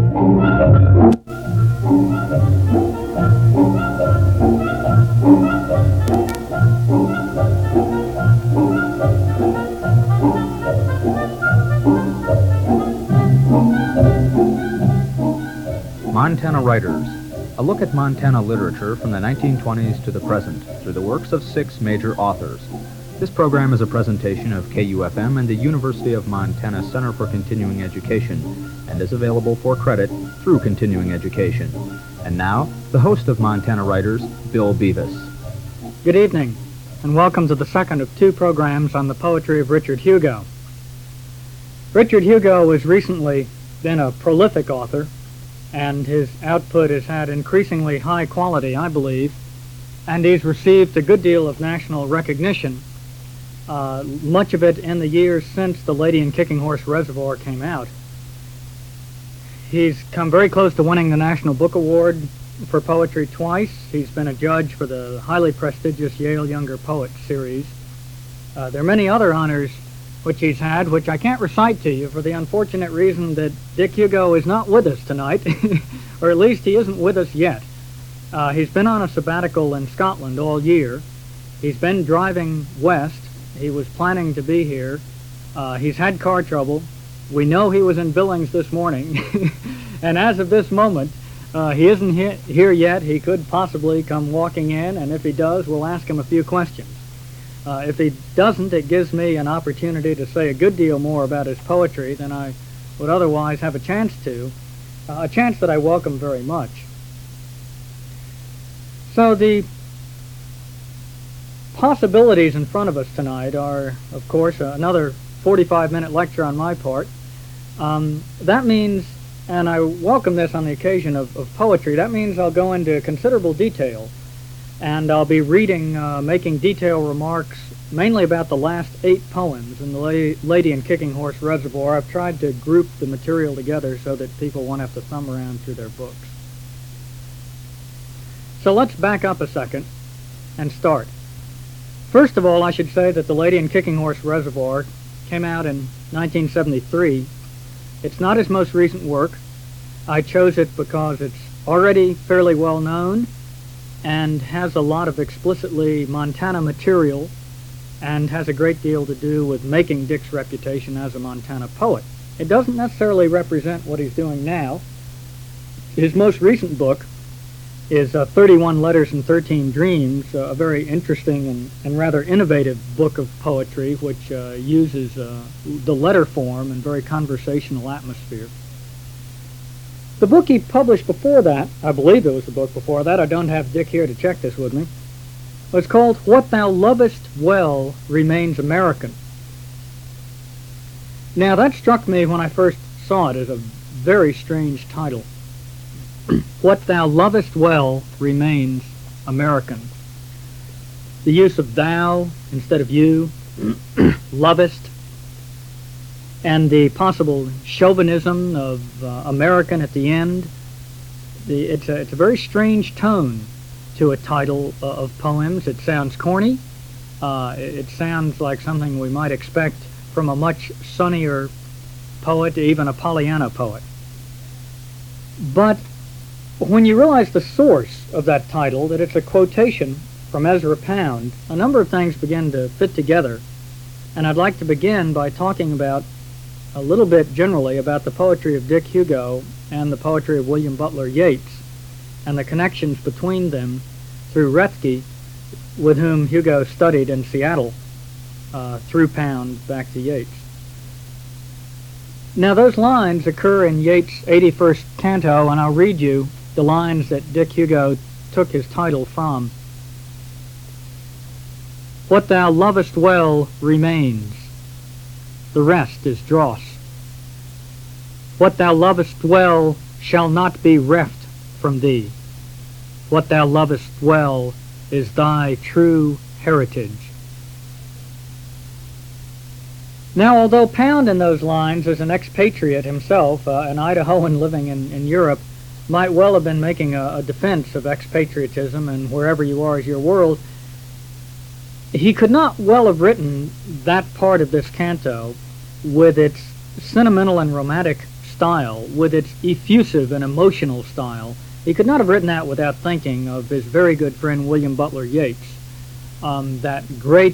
Montana Writers, a look at Montana literature from the 1920s to the present through the works of 6 major authors. This program is a presentation of KUFM and the University of Montana Center for Continuing Education and is available for credit through continuing education. And now, the host of Montana Writers, Bill Beavis. Good evening, and welcome to the second of 2 programs on the poetry of Richard Hugo. Richard Hugo has recently been a prolific author, and his output has had increasingly high quality, I believe, and he's received a good deal of national recognition, much of it in the years since The Lady and Kicking Horse Reservoir came out. He's come very close to winning the National Book Award for poetry twice. He's been a judge for the highly prestigious Yale Younger Poets series. There are many other honors which he's had, which I can't recite to you for the unfortunate reason that Dick Hugo is not with us tonight, or at least he isn't with us yet. He's been on a sabbatical in Scotland all year. He's been driving west. He was planning to be here. He's had car trouble. We know he was in Billings this morning, and as of this moment, he isn't here yet. He could possibly come walking in, and if he does, we'll ask him a few questions. If he doesn't, it gives me an opportunity to say a good deal more about his poetry than I would otherwise have a chance to, a chance that I welcome very much. So the possibilities in front of us tonight are, of course, another 45-minute lecture on my part. That means, and I welcome this on the occasion of poetry, that means I'll go into considerable detail, and I'll be reading, making detailed remarks mainly about the last 8 poems in The Lady and Kicking Horse Reservoir. I've tried to group the material together so that people won't have to thumb around through their books. So let's back up a second and start. First of all, I should say that The Lady and Kicking Horse Reservoir came out in 1973. It's not his most recent work. I chose it because it's already fairly well known and has a lot of explicitly Montana material and has a great deal to do with making Dick's reputation as a Montana poet. It doesn't necessarily represent what he's doing now. His most recent book is 31 Letters and 13 Dreams, a very interesting and rather innovative book of poetry which uses the letter form and very conversational atmosphere. The book he published before that, I believe it was the book before that, I don't have Dick here to check this with me, was called What Thou Lovest Well Remains American. Now that struck me when I first saw it as a very strange title. What Thou Lovest Well Remains American. The use of thou instead of you, lovest, and the possible chauvinism of American at the end. It's a very strange tone to a title of poems. It sounds corny. It sounds like something we might expect from a much sunnier poet, even a Pollyanna poet. But when you realize the source of that title, that it's a quotation from Ezra Pound, a number of things begin to fit together. And I'd like to begin by talking about a little bit generally about the poetry of Dick Hugo and the poetry of William Butler Yeats and the connections between them through Rethke, with whom Hugo studied in Seattle, through Pound back to Yeats. Now those lines occur in Yeats' 81st canto, and I'll read you the lines that Dick Hugo took his title from. What thou lovest well remains, the rest is dross. What thou lovest well shall not be reft from thee. What thou lovest well is thy true heritage. Now, although Pound in those lines is an expatriate himself, an Idahoan living in Europe, might well have been making a defense of expatriatism and wherever you are is your world, he could not well have written that part of this canto with its sentimental and romantic style, with its effusive and emotional style, he could not have written that without thinking of his very good friend William Butler Yeats, that great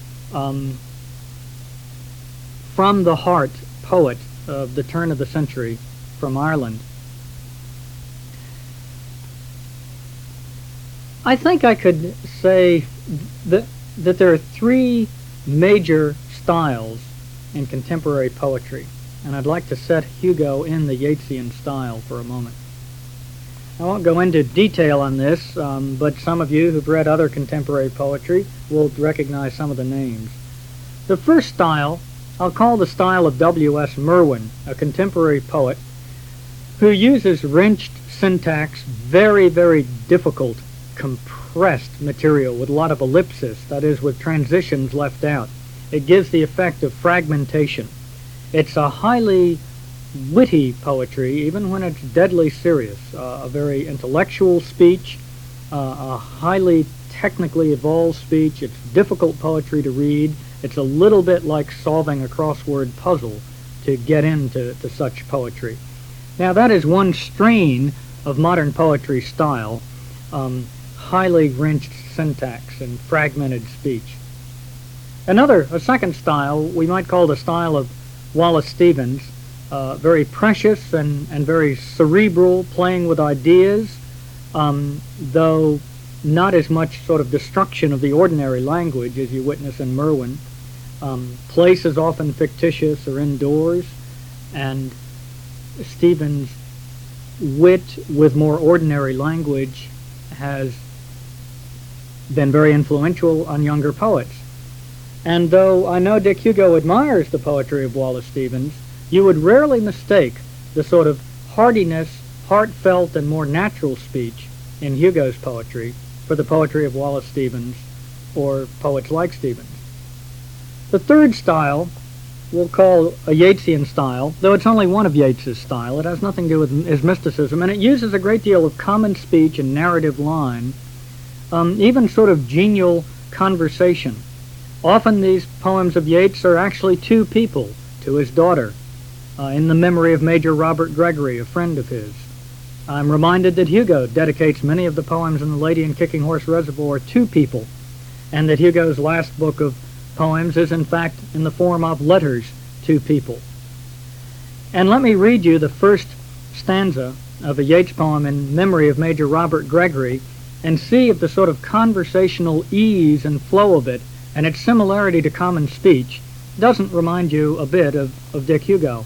from the heart poet of the turn of the century from Ireland. I think I could say that there are three major styles in contemporary poetry, and I'd like to set Hugo in the Yeatsian style for a moment. I won't go into detail on this, but some of you who've read other contemporary poetry will recognize some of the names. The first style I'll call the style of W.S. Merwin, a contemporary poet who uses wrenched syntax, very, very difficult, compressed material with a lot of ellipsis, that is, with transitions left out. It gives the effect of fragmentation. It's a highly witty poetry, even when it's deadly serious. A very intellectual speech, a highly technically evolved speech. It's difficult poetry to read. It's a little bit like solving a crossword puzzle to get into such poetry. Now that is one strain of modern poetry style, highly wrenched syntax and fragmented speech. A second style, we might call the style of Wallace Stevens, very precious and very cerebral, playing with ideas, though not as much sort of destruction of the ordinary language as you witness in Merwin. Place is often fictitious or indoors, and Stevens' wit with more ordinary language has been very influential on younger poets. And though I know Dick Hugo admires the poetry of Wallace Stevens, you would rarely mistake the sort of heartiness, heartfelt, and more natural speech in Hugo's poetry for the poetry of Wallace Stevens or poets like Stevens. The third style we'll call a Yeatsian style, though it's only one of Yeats's style. It has nothing to do with his mysticism, and it uses a great deal of common speech and narrative line, even sort of genial conversation. Often these poems of Yeats are actually two people, to his daughter, in the memory of Major Robert Gregory, a friend of his. I'm reminded that Hugo dedicates many of the poems in The Lady and Kicking Horse Reservoir to people, and that Hugo's last book of poems is in fact in the form of letters to people. And let me read you the first stanza of a Yeats poem in memory of Major Robert Gregory and see if the sort of conversational ease and flow of it and its similarity to common speech doesn't remind you a bit of Dick Hugo.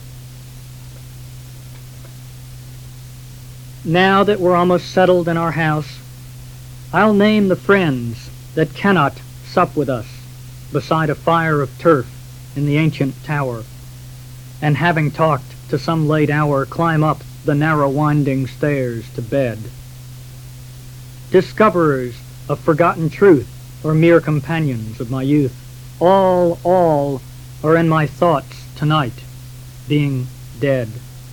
Now that we're almost settled in our house, I'll name the friends that cannot sup with us beside a fire of turf in the ancient tower, and having talked to some late hour, climb up the narrow winding stairs to bed. Discoverers of forgotten truth, or mere companions of my youth, all are in my thoughts tonight, being dead.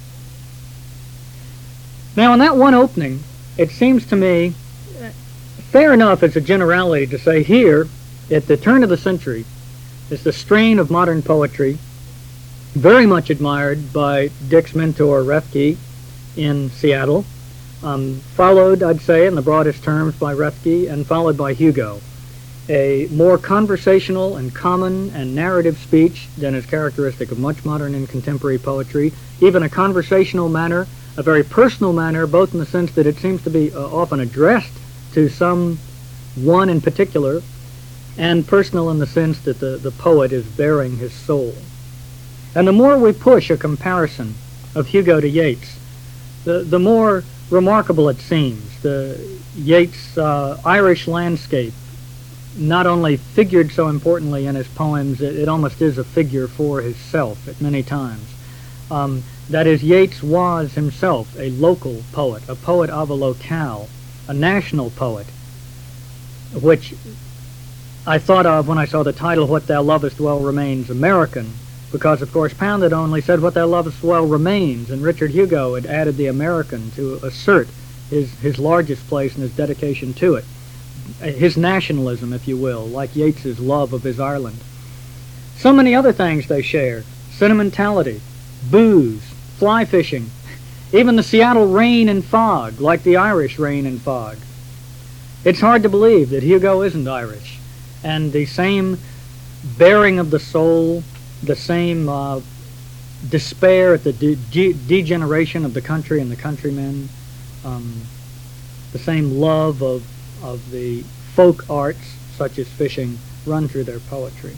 Now in that one opening, it seems to me fair enough as a generality to say here, at the turn of the century, is the strain of modern poetry, very much admired by Dick's mentor Rethke in Seattle, followed, I'd say, in the broadest terms by Rethke, and followed by Hugo. A more conversational and common and narrative speech than is characteristic of much modern and contemporary poetry, even a conversational manner, a very personal manner, both in the sense that it seems to be often addressed to some one in particular, and personal in the sense that the poet is bearing his soul. And the more we push a comparison of Hugo to Yeats, the more remarkable it seems. The Yeats' Irish landscape not only figured so importantly in his poems, it almost is a figure for himself at many times. That is, Yeats was himself a local poet, a poet of a locale, a national poet, which I thought of when I saw the title, What Thou Lovest Well Remains American, because, of course, Pounded only said What Thou Lovest Well Remains, and Richard Hugo had added the American to assert his largest place in his dedication to it, his nationalism, if you will, like Yeats's love of his Ireland. So many other things they share: sentimentality, booze, fly fishing, even the Seattle rain and fog, like the Irish rain and fog. It's hard to believe that Hugo isn't Irish, and the same bearing of the soul, the same despair at the degeneration of the country and the countrymen, the same love of the folk arts, such as fishing, run through their poetry.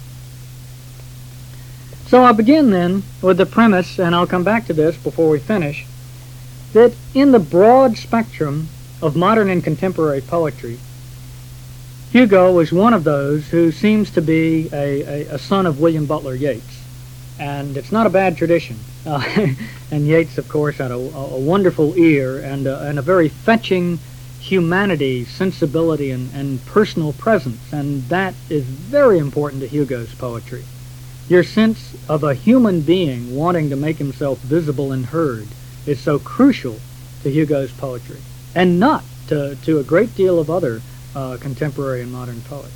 So I'll begin then with the premise, and I'll come back to this before we finish, that in the broad spectrum of modern and contemporary poetry, Hugo is one of those who seems to be a son of William Butler Yeats. And it's not a bad tradition. And Yeats, of course, had a wonderful ear and a very fetching humanity, sensibility, and personal presence. And that is very important to Hugo's poetry. Your sense of a human being wanting to make himself visible and heard is so crucial to Hugo's poetry, and not to a great deal of other contemporary and modern poets.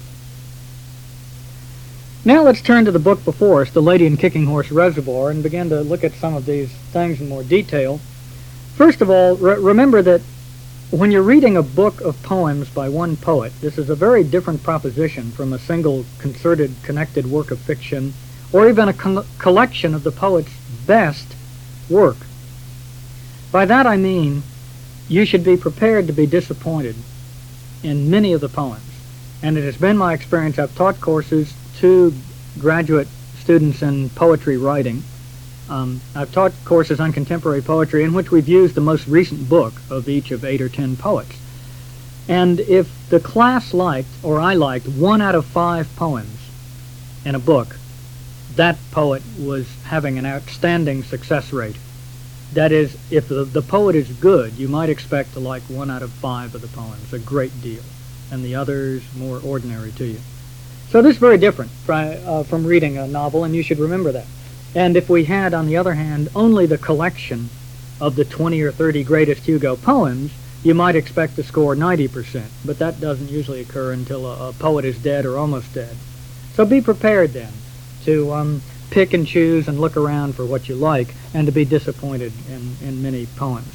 Now let's turn to the book before us, The Lady in Kicking Horse Reservoir, and begin to look at some of these things in more detail. First of all, remember that when you're reading a book of poems by one poet, this is a very different proposition from a single concerted, connected work of fiction, or even a collection of the poet's best work. By that I mean, you should be prepared to be disappointed in many of the poems. And it has been my experience, I've taught courses to graduate students in poetry writing. I've taught courses on contemporary poetry in which we've used the most recent book of each of 8 or 10 poets. And if the class liked, or I liked, 1 out of 5 poems in a book, that poet was having an outstanding success rate. That is, if the poet is good, you might expect to like 1 out of 5 of the poems a great deal, and the others more ordinary to you. So this is very different from reading a novel, and you should remember that. And if we had, on the other hand, only the collection of the 20 or 30 greatest Hugo poems, you might expect to score 90%, but that doesn't usually occur until a poet is dead or almost dead. So be prepared then to pick and choose and look around for what you like, and to be disappointed in many poems.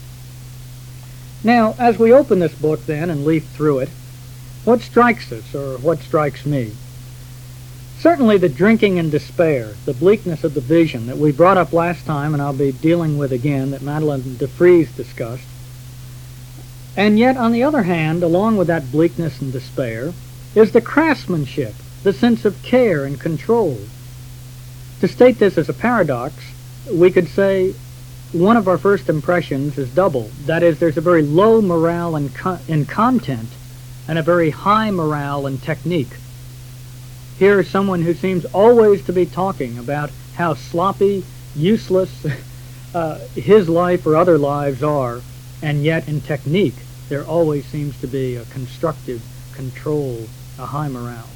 Now, as we open this book then and leaf through it, what strikes us, or what strikes me? Certainly the drinking and despair, the bleakness of the vision that we brought up last time, and I'll be dealing with again, that Madeleine de Vries discussed. And yet, on the other hand, along with that bleakness and despair, is the craftsmanship, the sense of care and control. To state this as a paradox, we could say one of our first impressions is double. That is, there's a very low morale in content and a very high morale in technique. Here is someone who seems always to be talking about how sloppy, useless his life or other lives are, and yet in technique there always seems to be a constructive control, a high morale.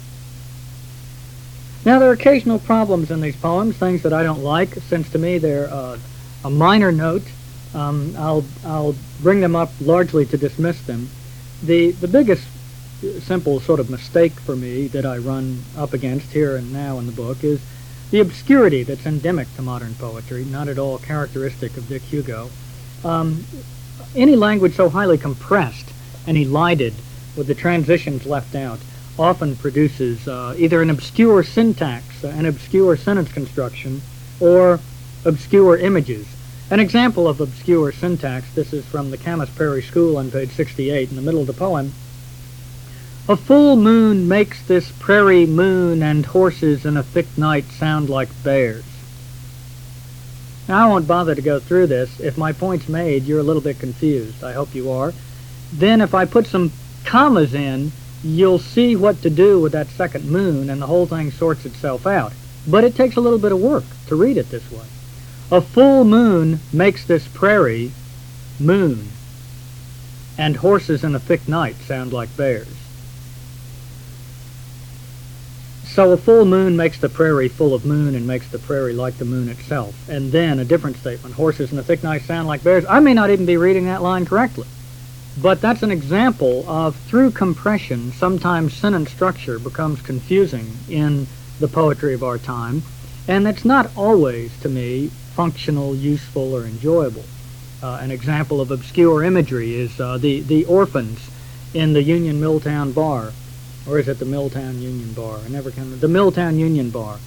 Now, there are occasional problems in these poems, things that I don't like, since to me they're a minor note. I'll bring them up largely to dismiss them. The biggest simple sort of mistake for me that I run up against here and now in the book is the obscurity that's endemic to modern poetry, not at all characteristic of Dick Hugo. Any language so highly compressed and elided with the transitions left out often produces either an obscure syntax, an obscure sentence construction, or obscure images. An example of obscure syntax, this is from the Camas Prairie School on page 68 in the middle of the poem. A full moon makes this prairie moon and horses in a thick night sound like bears. Now, I won't bother to go through this. If my point's made, you're a little bit confused. I hope you are. Then if I put some commas in, you'll see what to do with that second moon, and the whole thing sorts itself out. But it takes a little bit of work to read it this way. A full moon makes this prairie moon, and horses in a thick night sound like bears. So a full moon makes the prairie full of moon and makes the prairie like the moon itself. And then a different statement, horses in a thick night sound like bears. I may not even be reading that line correctly. But that's an example of, through compression, sometimes sentence structure becomes confusing in the poetry of our time. And that's not always, to me, functional, useful, or enjoyable. An example of obscure imagery is the orphans in the Union Milltown Bar. Or is it the Milltown Union Bar? I never can. The Milltown Union Bar.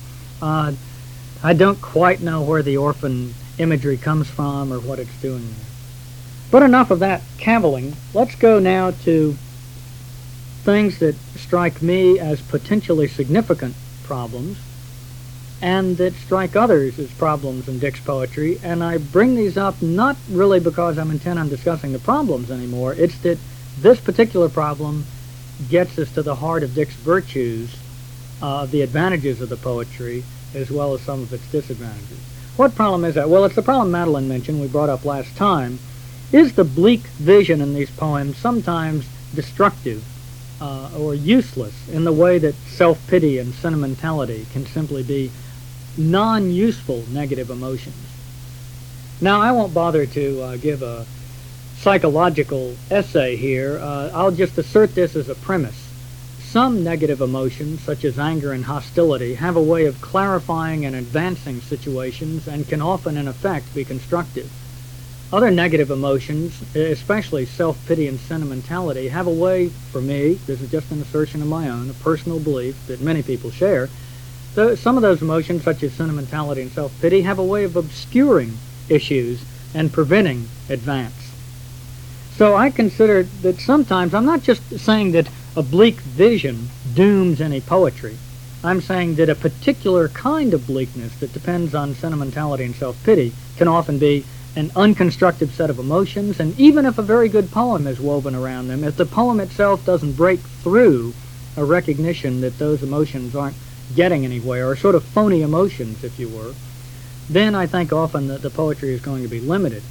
I don't quite know where the orphan imagery comes from or what it's doing there. But enough of that cavilling. Let's go now to things that strike me as potentially significant problems and that strike others as problems in Dick's poetry. And I bring these up not really because I'm intent on discussing the problems anymore. It's that this particular problem gets us to the heart of Dick's virtues, the advantages of the poetry, as well as some of its disadvantages. What problem is that? Well, it's the problem Madeline mentioned, we brought up last time. Is the bleak vision in these poems sometimes destructive or useless in the way that self-pity and sentimentality can simply be non-useful negative emotions? Now, I won't bother to give a psychological essay here. I'll just assert this as a premise. Some negative emotions, such as anger and hostility, have a way of clarifying and advancing situations and can often, in effect, be constructive. Other negative emotions, especially self-pity and sentimentality, have a way, for me, this is just an assertion of my own, a personal belief that many people share, some of those emotions, such as sentimentality and self-pity, have a way of obscuring issues and preventing advance. So I consider that sometimes, I'm not just saying that a bleak vision dooms any poetry. I'm saying that a particular kind of bleakness that depends on sentimentality and self-pity can often be an unconstructive set of emotions, and even if a very good poem is woven around them, if the poem itself doesn't break through a recognition that those emotions aren't getting anywhere, or sort of phony emotions, if you were, then I think often that the poetry is going to be limited.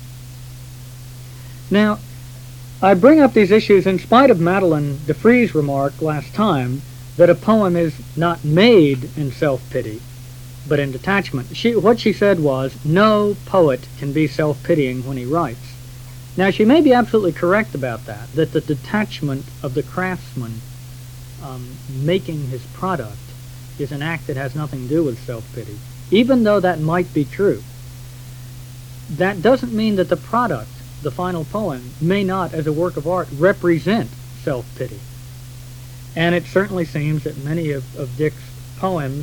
Now, I bring up these issues in spite of Madeline DeFree's remark last time that a poem is not made in self-pity, but in detachment. What she said was, no poet can be self-pitying when he writes. Now, she may be absolutely correct about that the detachment of the craftsman making his product is an act that has nothing to do with self-pity. Even though that might be true, that doesn't mean that the product, the final poem, may not, as a work of art, represent self-pity. And it certainly seems that many of Dick's poems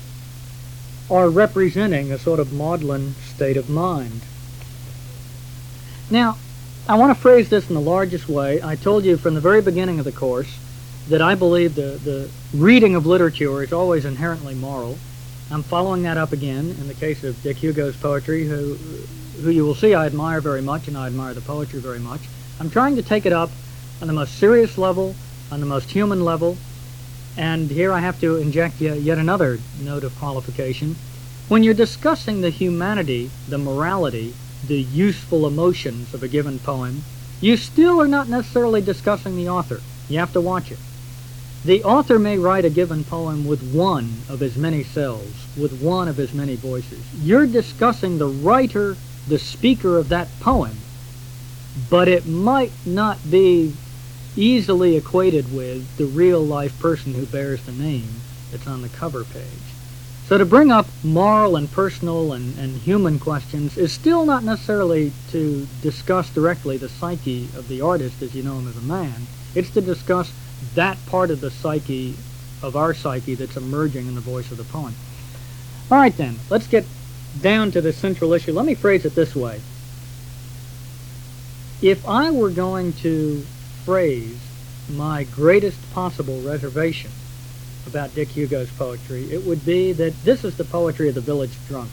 are representing a sort of maudlin state of mind. Now, I want to phrase this in the largest way. I told you from the very beginning of the course that I believe the reading of literature is always inherently moral. I'm following that up again in the case of Dick Hugo's poetry, who you will see I admire very much, and I admire the poetry very much. I'm trying to take it up on the most serious level, on the most human level, and here I have to inject yet another note of qualification. When you're discussing the humanity, the morality, the useful emotions of a given poem, you still are not necessarily discussing the author. You have to watch it. The author may write a given poem with one of his many selves, with one of his many voices. You're discussing the writer, the speaker of that poem, but it might not be easily equated with the real-life person who bears the name that's on the cover page. So to bring up moral and personal and human questions is still not necessarily to discuss directly the psyche of the artist as you know him as a man. It's to discuss that part of the psyche, of our psyche, that's emerging in the voice of the poem. All right then, let's get down to the central issue. Let me phrase it this way. If I were going to phrase my greatest possible reservation about Dick Hugo's poetry, it would be that this is the poetry of the village drunk.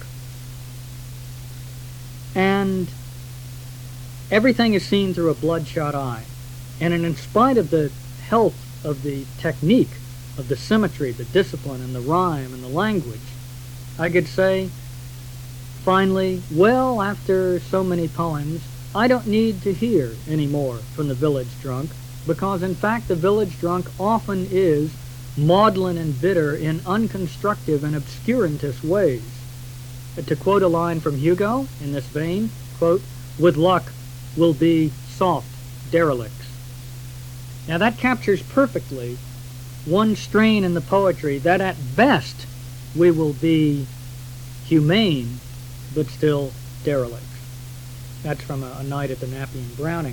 And everything is seen through a bloodshot eye. And in spite of the health of the technique, of the symmetry, the discipline, and the rhyme, and the language, I could say, finally, well, after so many poems, I don't need to hear any more from the village drunk, because in fact the village drunk often is maudlin and bitter in unconstructive and obscurantist ways. To quote a line from Hugo in this vein, quote, "With luck will be soft derelicts." Now that captures perfectly one strain in the poetry, that at best we will be humane but still derelicts. That's from A Night at the Napian Browning.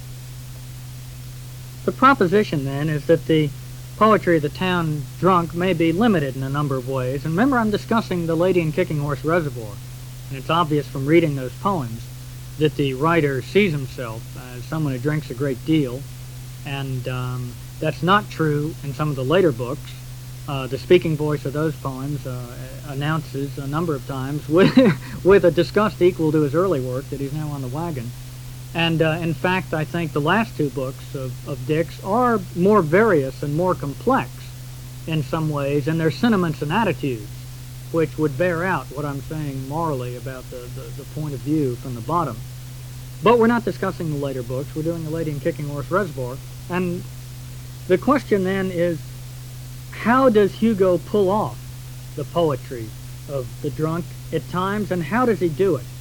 The proposition, then, is that the poetry of the town drunk may be limited in a number of ways. And remember, I'm discussing The Lady and Kicking Horse Reservoir, and it's obvious from reading those poems that the writer sees himself as someone who drinks a great deal, and that's not true in some of the later books. The speaking voice of those poems announces a number of times with a disgust equal to his early work that he's now on the wagon. And in fact, I think the last two books of Dick's are more various and more complex in some ways in their sentiments and attitudes, which would bear out what I'm saying morally about the point of view from the bottom. But we're not discussing the later books. We're doing The Lady and Kicking Horse Reservoir. And the question then is, how does Hugo pull off the poetry of the drunk at times, and how does he do it?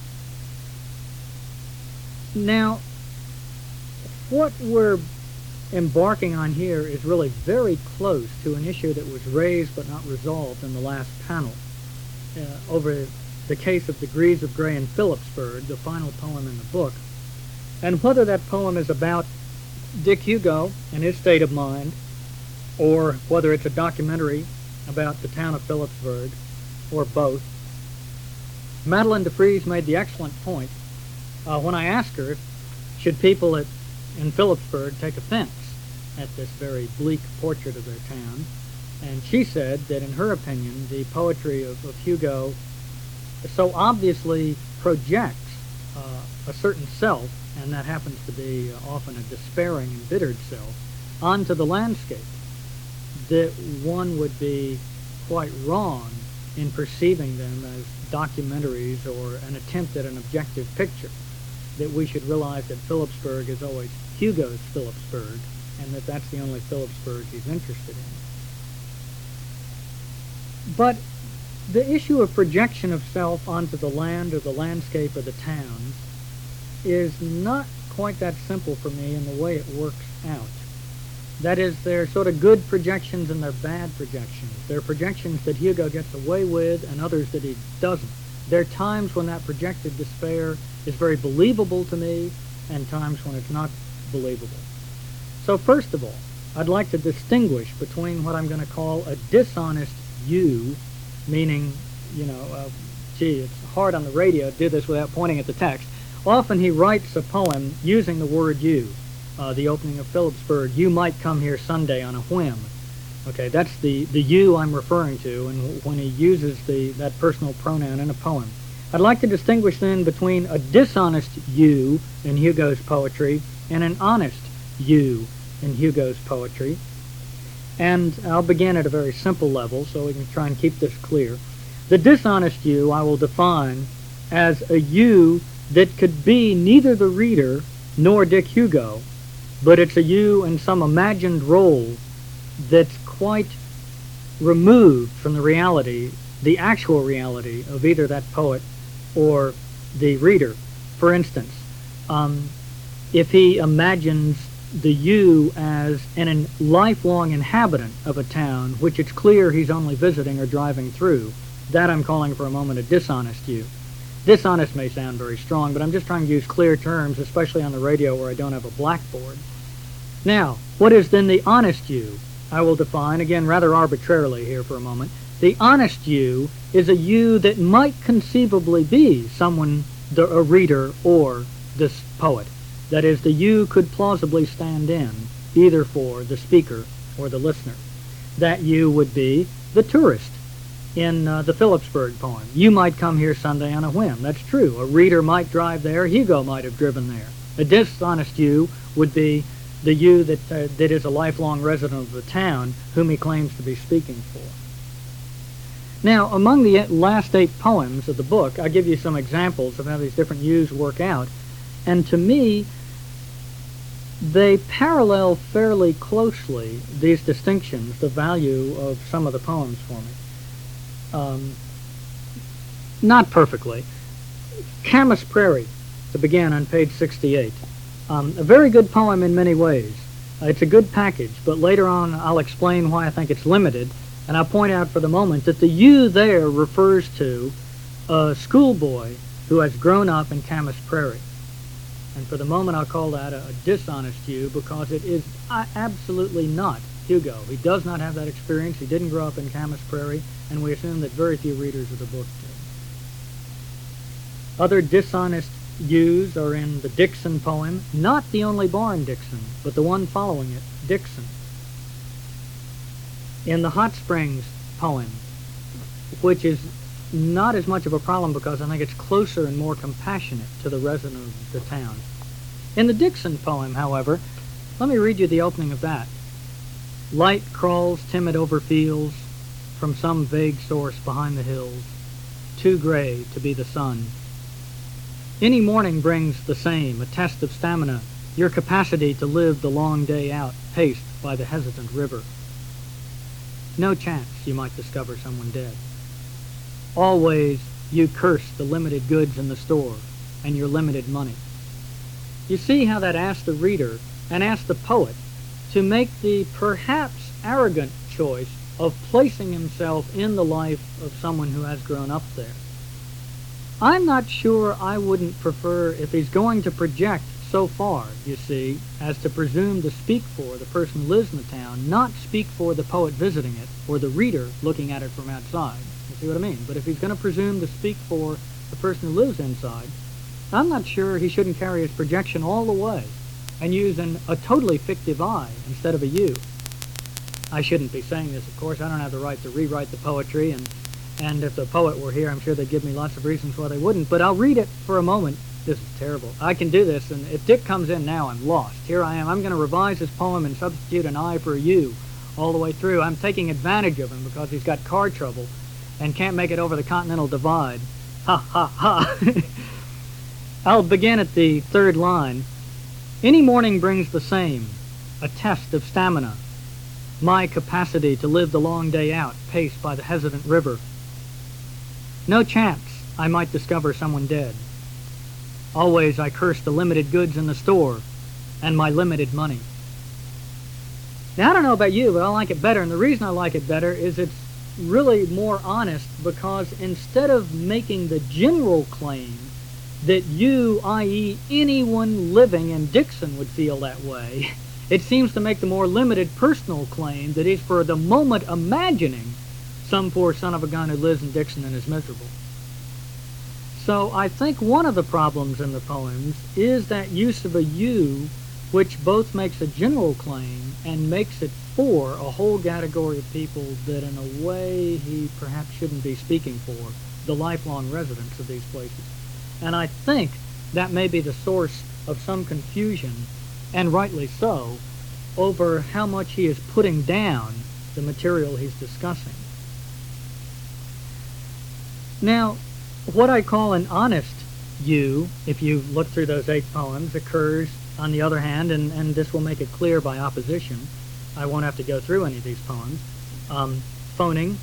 Now, what we're embarking on here is really very close to an issue that was raised but not resolved in the last panel over the case of Degrees of Grey in Phillipsburg, the final poem in the book, and whether that poem is about Dick Hugo and his state of mind, or whether it's a documentary about the town of Phillipsburg, or both. Madeline de Vries made the excellent point when I asked her, should people in Phillipsburg take offense at this very bleak portrait of their town? And she said that in her opinion, the poetry of Hugo so obviously projects a certain self, and that happens to be often a despairing, embittered self, onto the landscape, that one would be quite wrong in perceiving them as documentaries or an attempt at an objective picture, that we should realize that Phillipsburg is always Hugo's Phillipsburg, and that that's the only Phillipsburg he's interested in. But the issue of projection of self onto the land or the landscape of the towns is not quite that simple for me in the way it works out. That is, they're sort of good projections and they're bad projections. They're projections that Hugo gets away with and others that he doesn't. There are times when that projected despair is very believable to me and times when it's not believable. So first of all, I'd like to distinguish between what I'm going to call a dishonest you, meaning, gee, it's hard on the radio to do this without pointing at the text. Often he writes a poem using the word you. The opening of Phillipsburg, you might come here Sunday on a whim. Okay, that's the you I'm referring to, and when he uses that personal pronoun in a poem. I'd like to distinguish then between a dishonest you in Hugo's poetry and an honest you in Hugo's poetry. And I'll begin at a very simple level so we can try and keep this clear. The dishonest you I will define as a you that could be neither the reader nor Dick Hugo, but it's a you in some imagined role that's quite removed from the reality, the actual reality of either that poet or the reader. For instance, if he imagines the you as a lifelong inhabitant of a town which it's clear he's only visiting or driving through, that I'm calling for a moment a dishonest you. Dishonest may sound very strong, but I'm just trying to use clear terms, especially on the radio where I don't have a blackboard. Now, what is then the honest you? I will define, again, rather arbitrarily here for a moment. The honest you is a you that might conceivably be someone, a reader, or this poet. That is, the you could plausibly stand in, either for the speaker or the listener. That you would be the tourist in the Phillipsburg poem. You might come here Sunday on a whim. That's true. A reader might drive there. Hugo might have driven there. A dishonest you would be the you that is a lifelong resident of the town whom he claims to be speaking for. Now, among the last 8 poems of the book, I'll give you some examples of how these different yous work out. And to me, they parallel fairly closely these distinctions, the value of some of the poems for me. Not perfectly. Camas Prairie, to begin on page 68. A very good poem in many ways. It's a good package, but later on I'll explain why I think it's limited, and I'll point out for the moment that the you there refers to a schoolboy who has grown up in Camas Prairie. And for the moment I'll call that a dishonest you, because it is absolutely not Hugo. He does not have that experience. He didn't grow up in Camas Prairie, and we assume that very few readers of the book do. Other dishonest yous are in the Dixon poem, not the only bar in Dixon, but the one following it, Dixon. In the Hot Springs poem, which is not as much of a problem because I think it's closer and more compassionate to the resident of the town. In the Dixon poem, however, let me read you the opening of that. Light crawls timid over fields from some vague source behind the hills, too gray to be the sun. Any morning brings the same, a test of stamina, your capacity to live the long day out, paced by the hesitant river. No chance you might discover someone dead. Always you curse the limited goods in the store and your limited money. You see how that asks the reader and asks the poet to make the perhaps arrogant choice of placing himself in the life of someone who has grown up there. I'm not sure I wouldn't prefer, if he's going to project so far, you see, as to presume to speak for the person who lives in the town, not speak for the poet visiting it or the reader looking at it from outside. You see what I mean? But if he's going to presume to speak for the person who lives inside, I'm not sure he shouldn't carry his projection all the way and use a totally fictive I instead of a you. I shouldn't be saying this, of course. I don't have the right to rewrite the poetry, and if the poet were here, I'm sure they'd give me lots of reasons why they wouldn't, but I'll read it for a moment. This is terrible. I can do this, and if Dick comes in now, I'm lost. Here I am. I'm going to revise his poem and substitute an I for a you all the way through. I'm taking advantage of him because he's got car trouble and can't make it over the Continental Divide. Ha, ha, ha. I'll begin at the third line. Any morning brings the same, a test of stamina, my capacity to live the long day out, paced by the hesitant river. No chance I might discover someone dead. Always I curse the limited goods in the store and my limited money. Now, I don't know about you, but I like it better, and the reason I like it better is it's really more honest, because instead of making the general claim that you, i.e. anyone living in Dixon, would feel that way, it seems to make the more limited personal claim that he's for the moment imagining some poor son of a gun who lives in Dixon and is miserable. So I think one of the problems in the poems is that use of a you, which both makes a general claim and makes it for a whole category of people that in a way he perhaps shouldn't be speaking for, the lifelong residents of these places. And I think that may be the source of some confusion, and rightly so, over how much he is putting down the material he's discussing. Now, what I call an honest you, if you look through those 8 poems, occurs, on the other hand, and this will make it clear by opposition, I won't have to go through any of these poems, phoning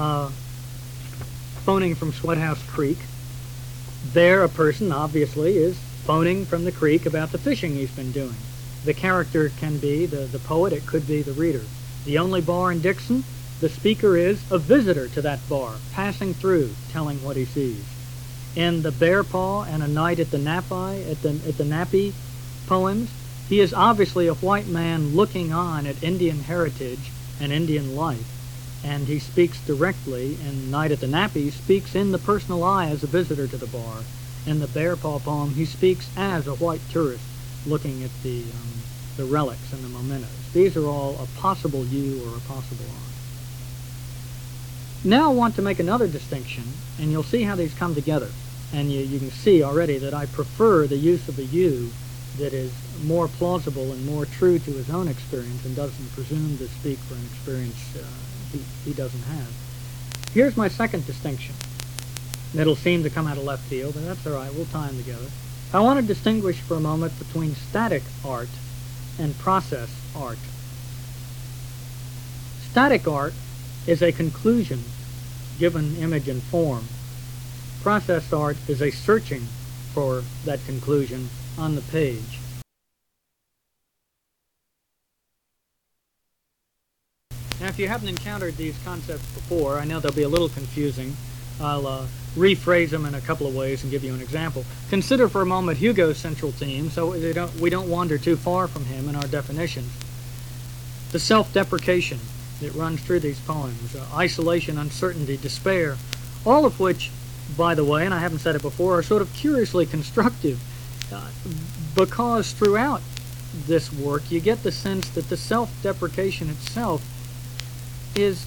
from Sweathouse Creek. There a person, obviously, is phoning from the creek about the fishing he's been doing. The character can be the poet, it could be the reader. The only bar in Dixon, the speaker is a visitor to that bar, passing through, telling what he sees. In the Bear Paw and A Night at the Nappy poems, he is obviously a white man looking on at Indian heritage and Indian life, and he speaks directly. In Night at the Nappy, speaks in the personal I as a visitor to the bar. In the Bear Paw poem, he speaks as a white tourist looking at the relics and the mementos. These are all a possible you or a possible I. Now I want to make another distinction, and you'll see how these come together. And you can see already that I prefer the use of a you that is more plausible and more true to his own experience and doesn't presume to speak for an experience he doesn't have. Here's my second distinction. It'll seem to come out of left field, but that's all right. We'll tie them together. I want to distinguish for a moment between static art and process art. Static art is a conclusion given image and form. Process art is a searching for that conclusion on the page. Now, if you haven't encountered these concepts before, I know they'll be a little confusing, I'll rephrase them in a couple of ways and give you an example. Consider for a moment Hugo's central theme, so we don't wander too far from him in our definitions. The self-deprecation that runs through these poems, isolation, uncertainty, despair, all of which, by the way, and I haven't said it before, are sort of curiously constructive, because throughout this work you get the sense that the self-deprecation itself is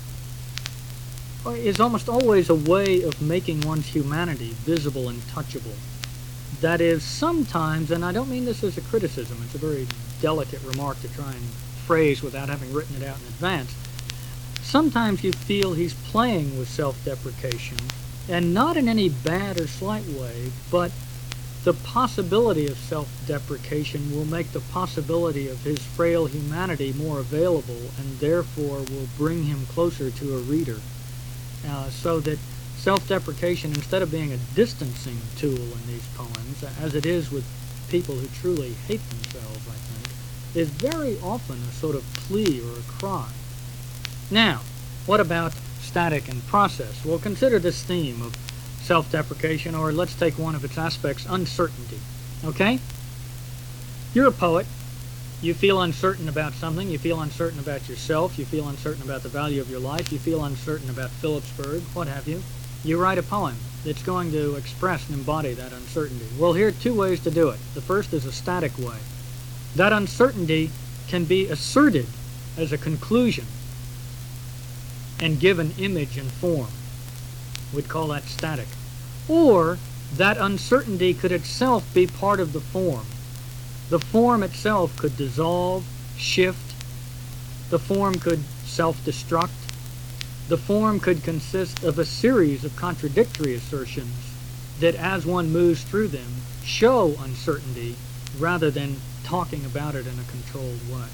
almost always a way of making one's humanity visible and touchable. That is, sometimes, and I don't mean this as a criticism, it's a very delicate remark to try and phrase without having written it out in advance, sometimes you feel he's playing with self-deprecation, and not in any bad or slight way, but the possibility of self-deprecation will make the possibility of his frail humanity more available, and therefore will bring him closer to a reader. So that self-deprecation, instead of being a distancing tool in these poems, as it is with people who truly hate themselves, I think, is very often a sort of plea or a cry. Now, what about static and process? Well, consider this theme of self-deprecation, or let's take one of its aspects, uncertainty. Okay? You're a poet. You feel uncertain about something. You feel uncertain about yourself. You feel uncertain about the value of your life. You feel uncertain about Phillipsburg, what have you. You write a poem that's going to express and embody that uncertainty. Well, here are two ways to do it. The first is a static way. That uncertainty can be asserted as a conclusion and give an image and form. We'd call that static. Or that uncertainty could itself be part of the form. The form itself could dissolve, shift. The form could self-destruct. The form could consist of a series of contradictory assertions that, as one moves through them, show uncertainty rather than talking about it in a controlled way.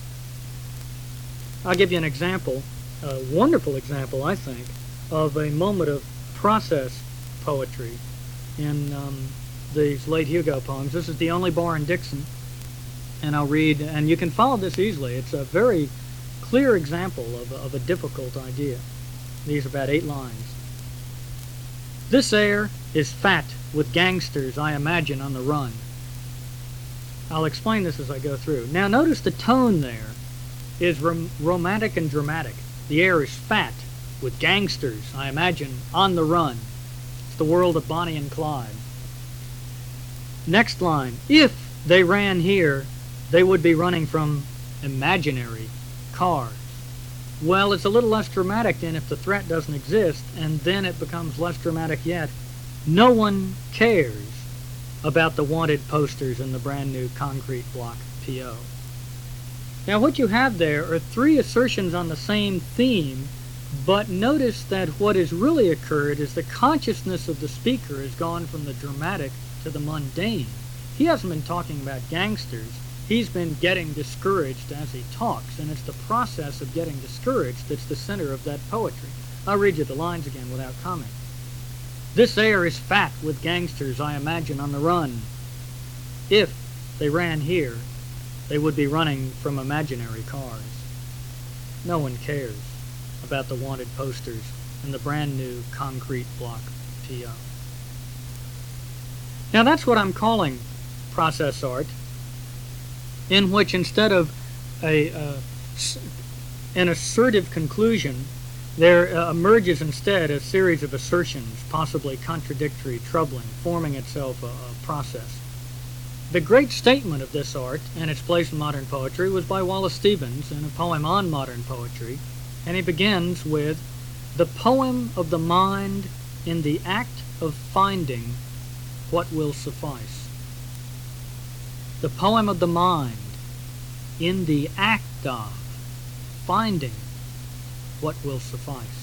I'll give you an example, a wonderful example, I think, of a moment of process poetry in these late Hugo poems. This is The Only Bar in Dixon, and I'll read, and you can follow this easily. It's a very clear example of a difficult idea. These are about 8 lines. This air is fat with gangsters I imagine on the run. I'll explain this as I go through. Now notice the tone there is romantic and dramatic. The air is fat with gangsters I imagine on the run. It's the world of Bonnie and Clyde. Next line, if they ran here, they would be running from imaginary cars. Well, it's a little less dramatic than if the threat doesn't exist, and then it becomes less dramatic yet. No one cares about the wanted posters in the brand new concrete block P.O. Now what you have there are 3 assertions on the same theme, but notice that what has really occurred is the consciousness of the speaker has gone from the dramatic to the mundane. He hasn't been talking about gangsters. He's been getting discouraged as he talks, and it's the process of getting discouraged that's the center of that poetry. I'll read you the lines again without comment. This air is fat with gangsters I imagine on the run. If they ran here, they would be running from imaginary cars. No one cares about the wanted posters in the brand new concrete block P.O. Now that's what I'm calling process art, in which instead of an assertive conclusion, there emerges instead a series of assertions, possibly contradictory, troubling, forming itself a process. The great statement of this art and its place in modern poetry was by Wallace Stevens in a poem on modern poetry, and he begins with, "The poem of the mind in the act of finding what will suffice." The poem of the mind in the act of finding what will suffice.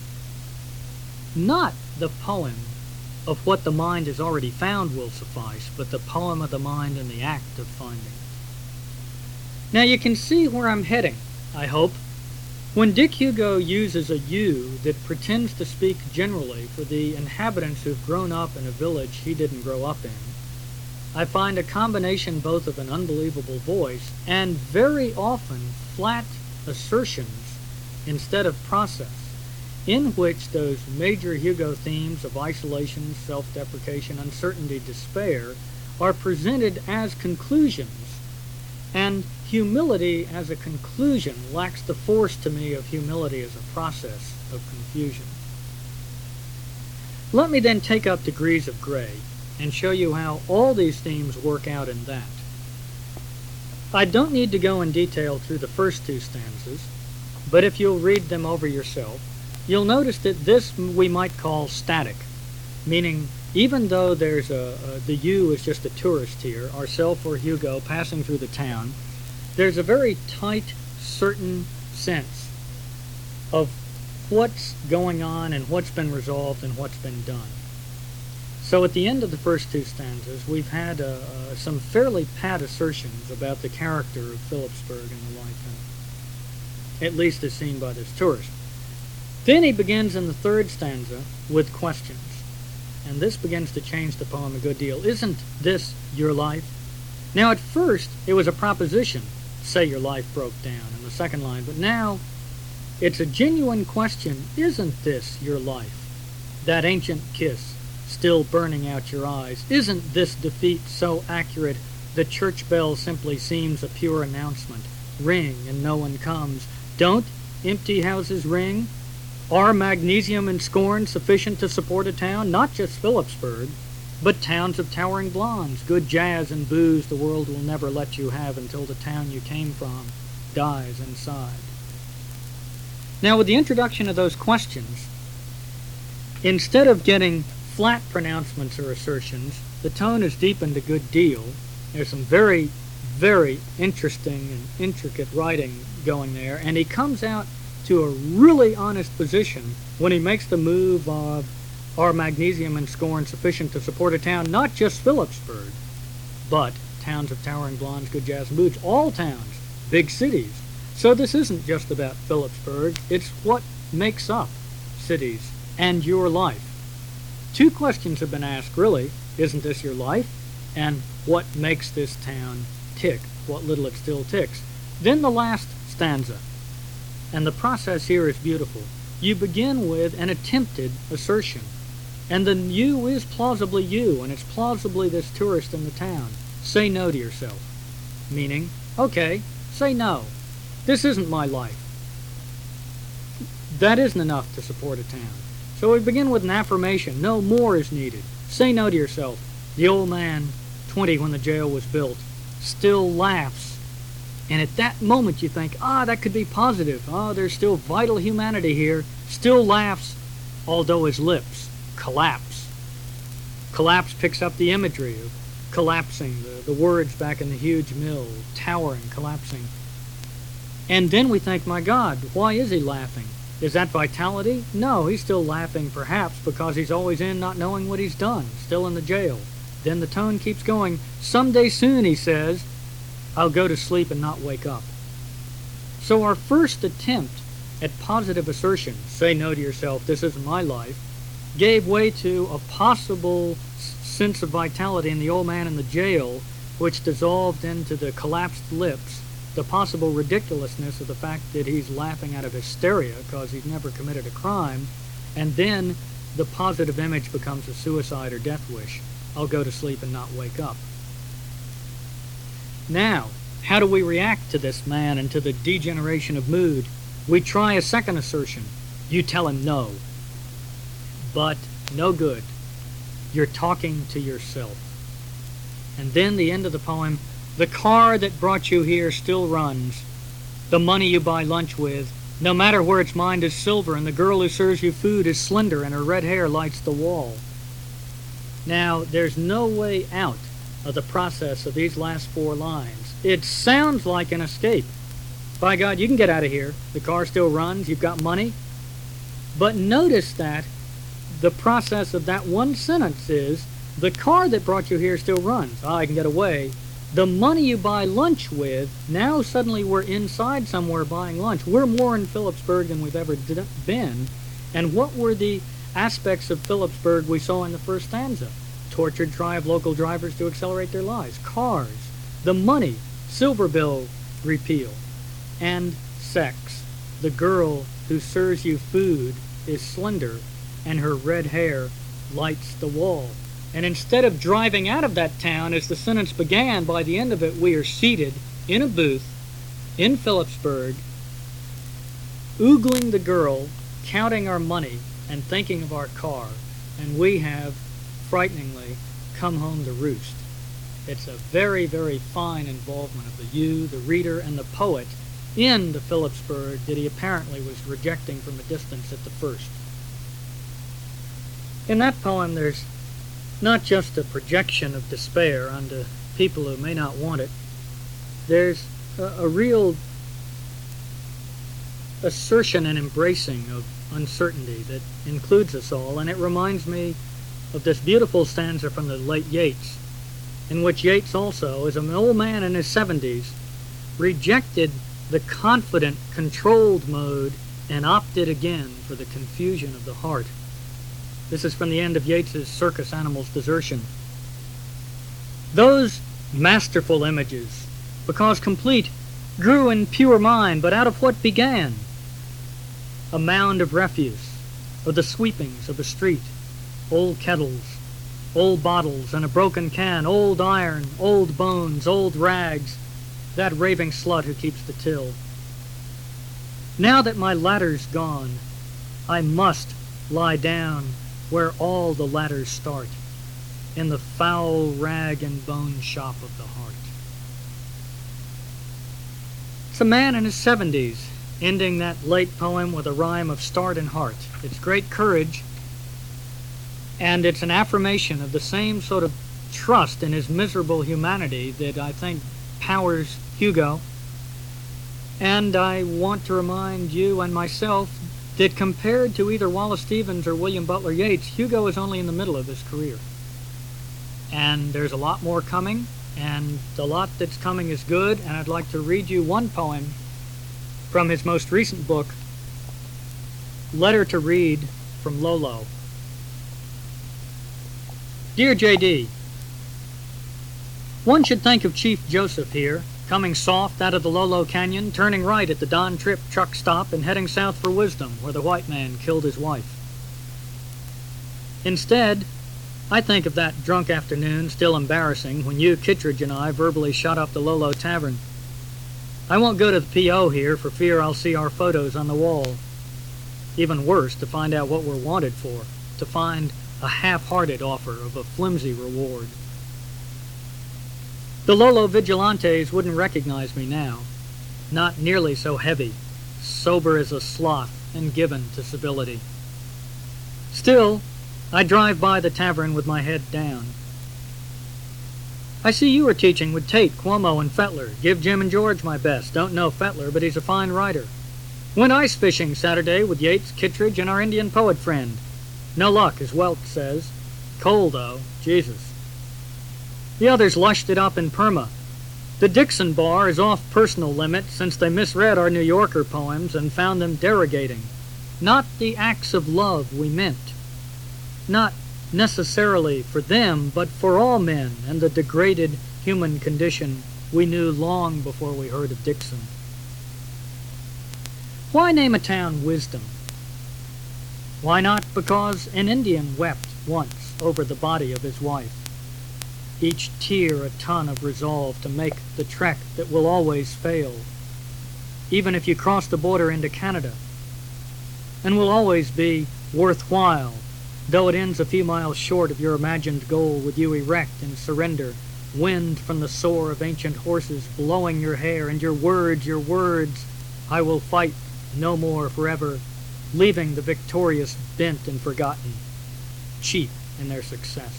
Not the poem of what the mind has already found will suffice, but the poem of the mind in the act of finding. Now you can see where I'm heading, I hope. When Dick Hugo uses a you that pretends to speak generally for the inhabitants who've grown up in a village he didn't grow up in, I find a combination both of an unbelievable voice and very often flat assertions instead of process. in which those major Hugo themes of isolation, self-deprecation, uncertainty, despair are presented as conclusions. And humility as a conclusion lacks the force to me of humility as a process of confusion. Let me then take up degrees of gray and show you how all these themes work out in that. I don't need to go in detail through the first two stanzas, but if you'll read them over yourself, you'll notice that this we might call static, meaning even though there's the you is just a tourist here, ourself or Hugo passing through the town, there's a very tight, certain sense of what's going on and what's been resolved and what's been done. So at the end of the first two stanzas, we've had some fairly pat assertions about the character of Philipsburg and the life, at least as seen by this tourist. Then he begins in the third stanza with questions. And this begins to change the poem a good deal. Isn't this your life? Now at first it was a proposition, say your life broke down in the second line, but now it's a genuine question. Isn't this your life? That ancient kiss still burning out your eyes. Isn't this defeat so accurate the church bell simply seems a pure announcement? Ring and no one comes. Don't empty houses ring? Are magnesium and scorn sufficient to support a town? Not just Philipsburg, but towns of towering blondes, good jazz and booze the world will never let you have until the town you came from dies inside. Now with the introduction of those questions, instead of getting flat pronouncements or assertions, the tone is deepened a good deal. There's some very, very interesting and intricate writing going there, and he comes out to a really honest position when he makes the move of are magnesium and scorn sufficient to support a town, not just Philipsburg, but towns of towering blondes, good jazz and booze, all towns, big cities. So this isn't just about Philipsburg, it's what makes up cities and your life. Two questions have been asked, really. Isn't this your life? And what makes this town tick? What little it still ticks. Then the last stanza. And the process here is beautiful. You begin with an attempted assertion. And the you is plausibly you, and it's plausibly this tourist in the town. Say no to yourself. Meaning, okay, say no. This isn't my life. That isn't enough to support a town. So we begin with an affirmation. No more is needed. Say no to yourself. The old man, 20 when the jail was built, still laughs. And at that moment you think, that could be positive. There's still vital humanity here. Still laughs, although his lips collapse. Collapse picks up the imagery of collapsing, the words back in the huge mill, towering, collapsing. And then we think, my God, why is he laughing? Is that vitality? No, he's still laughing perhaps because he's always in not knowing what he's done, still in the jail. Then the tone keeps going. Someday soon, he says, I'll go to sleep and not wake up. So our first attempt at positive assertion, say no to yourself, this isn't my life, gave way to a possible sense of vitality in the old man in the jail, which dissolved into the collapsed lips, the possible ridiculousness of the fact that he's laughing out of hysteria because he's never committed a crime, and then the positive image becomes a suicide or death wish. I'll go to sleep and not wake up. Now, how do we react to this man and to the degeneration of mood? We try a second assertion. You tell him no. But no good. You're talking to yourself. And then the end of the poem, the car that brought you here still runs. The money you buy lunch with, no matter where it's mined, is silver, and the girl who serves you food is slender, and her red hair lights the wall. Now, there's no way out of the process of these last four lines. It sounds like an escape. By God, you can get out of here. The car still runs. You've got money. But notice that the process of that one sentence is, the car that brought you here still runs. I can get away. The money you buy lunch with, now suddenly we're inside somewhere buying lunch. We're more in Philipsburg than we've ever been. And what were the aspects of Philipsburg we saw in the first stanza? Tortured try of local drivers to accelerate their lives. Cars. The money. Silver bill repeal. And sex. The girl who serves you food is slender, and her red hair lights the wall. And instead of driving out of that town as the sentence began, by the end of it we are seated in a booth in Phillipsburg, oogling the girl, counting our money, and thinking of our car. And we have, frighteningly, come home to roost. It's a very, very fine involvement of the reader, and the poet in the Phillipsburg that he apparently was rejecting from a distance at the first. In that poem, there's not just a projection of despair onto people who may not want it. There's a real assertion and embracing of uncertainty that includes us all, and it reminds me of this beautiful stanza from the late Yeats, in which Yeats also, as an old man in his 70s, rejected the confident, controlled mode and opted again for the confusion of the heart. This is from the end of Yeats's Circus Animals Desertion. Those masterful images, because complete, grew in pure mind, but out of what began? A mound of refuse, or the sweepings of a street, old kettles, old bottles and a broken can, old iron, old bones, old rags, that raving slut who keeps the till. Now that my ladder's gone, I must lie down where all the ladders start, in the foul rag and bone shop of the heart. It's a man in his 70s, ending that late poem with a rhyme of start and heart. It's great courage, and it's an affirmation of the same sort of trust in his miserable humanity that I think powers Hugo. And I want to remind you and myself that compared to either Wallace Stevens or William Butler Yeats, Hugo is only in the middle of his career. And there's a lot more coming, and the lot that's coming is good, and I'd like to read you one poem from his most recent book, Letter to Reed from Lolo. Dear J.D., one should think of Chief Joseph here, coming soft out of the Lolo Canyon, turning right at the Don Tripp truck stop and heading south for Wisdom, where the white man killed his wife. Instead, I think of that drunk afternoon, still embarrassing, when you, Kittredge, and I verbally shot up the Lolo Tavern. I won't go to the P.O. here for fear I'll see our photos on the wall. Even worse, to find out what we're wanted for, to find a half-hearted offer of a flimsy reward. The Lolo vigilantes wouldn't recognize me now. Not nearly so heavy, sober as a sloth, and given to civility. Still, I drive by the tavern with my head down. I see you are teaching with Tate, Cuomo, and Fetler. Give Jim and George my best. Don't know Fetler, but he's a fine writer. Went ice fishing Saturday with Yeats, Kittredge, and our Indian poet friend. No luck, as Welt says. Cold, though. Jesus. The others lushed it up in Perma. The Dixon Bar is off personal limit since they misread our New Yorker poems and found them derogating. Not the acts of love we meant. Not necessarily for them, but for all men and the degraded human condition we knew long before we heard of Dixon. Why name a town Wisdom? Why not because an Indian wept once over the body of his wife? Each tear a ton of resolve to make the trek that will always fail, even if you cross the border into Canada, and will always be worthwhile, though it ends a few miles short of your imagined goal with you erect in surrender, wind from the soar of ancient horses blowing your hair, and your words, I will fight no more forever, leaving the victorious bent and forgotten, cheap in their success.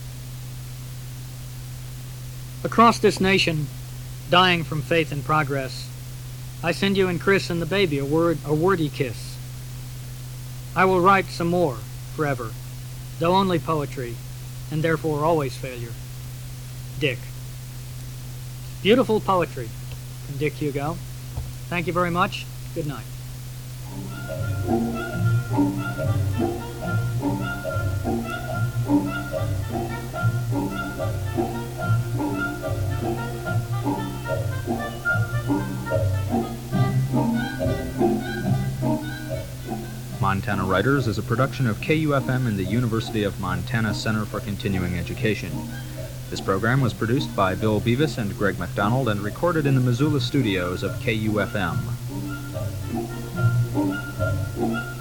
Across this nation, dying from faith and progress, I send you and Chris and the baby a wordy kiss. I will write some more, forever, though only poetry, and therefore always failure. Dick. Beautiful poetry from Dick Hugo. Thank you very much. Good night. Montana Montana Writers is a production of KUFM and the University of Montana Center for Continuing Education. This program was produced by Bill Beavis and Greg McDonald and recorded in the Missoula studios of KUFM.